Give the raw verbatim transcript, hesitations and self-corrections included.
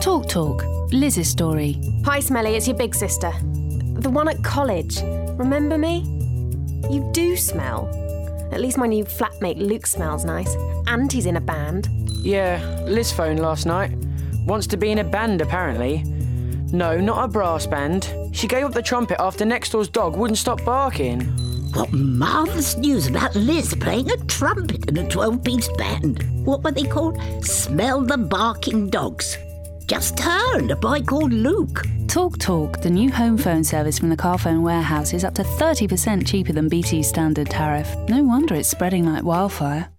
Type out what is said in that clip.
Talk Talk, Liz's story. Hi, Smelly, it's your big sister. The one at college. Remember me? You do smell. At least my new flatmate Luke smells nice. And he's in a band. Yeah, Liz phoned last night. Wants to be in a band, apparently. No, not a brass band. She gave up the trumpet after next door's dog wouldn't stop barking. What marvellous news about Liz playing a trumpet in a twelve-piece band. What were they called? Smell the Barking Dogs. Just her and a boy called Luke. Talk Talk, the new home phone service from the Carphone Warehouse, is up to thirty percent cheaper than B T's standard tariff. No wonder it's spreading like wildfire.